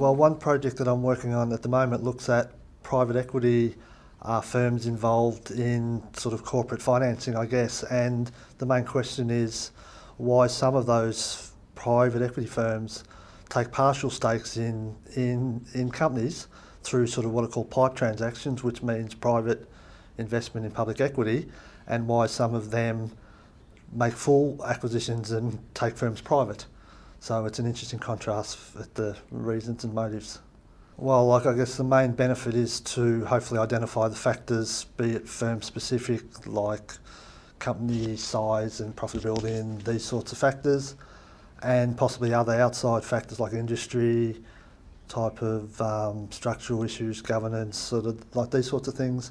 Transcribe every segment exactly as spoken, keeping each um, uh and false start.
Well, one project that I'm working on at the moment looks at private equity uh, firms involved in sort of corporate financing, I guess, and the main question is why some of those private equity firms take partial stakes in, in, in companies through sort of what are called PIPE transactions, which means private investment in public equity, and why some of them make full acquisitions and take firms private. So it's an interesting contrast at the reasons and motives. Well, like I guess the main benefit is to hopefully identify the factors, be it firm specific, like company size and profitability and these sorts of factors, and possibly other outside factors like industry, type of um, structural issues, governance, sort of like these sorts of things,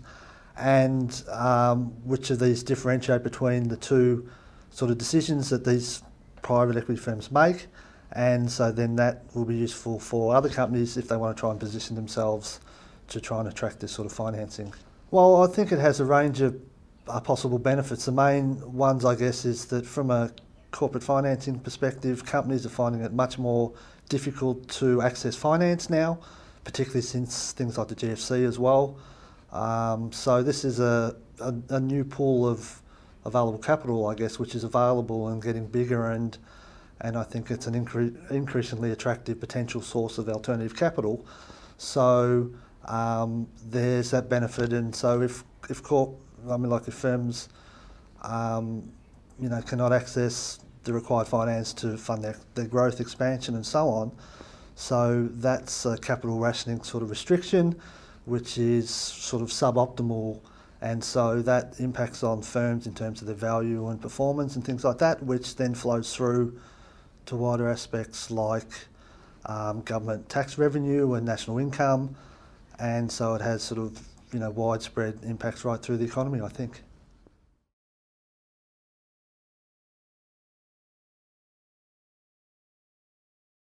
and um, which of these differentiate between the two sort of decisions that these private equity firms make, and so then that will be useful for other companies if they want to try and position themselves to try and attract this sort of financing. Well, I think it has a range of uh, possible benefits. The main ones, I guess, is that from a corporate financing perspective, companies are finding it much more difficult to access finance now, particularly since things like the G F C as well. Um, so this is a, a, a new pool of available capital, I guess, which is available and getting bigger, and and I think it's an incre increasingly attractive potential source of alternative capital. So um, there's that benefit, and so if if corp, I mean, like if firms, um, you know, cannot access the required finance to fund their, their growth, expansion, and so on, so that's a capital rationing sort of restriction, which is sort of suboptimal, and so that impacts on firms in terms of their value and performance and things like that, which then flows through to wider aspects like um, government tax revenue and national income, and so it has sort of, you know, widespread impacts right through the economy, I think.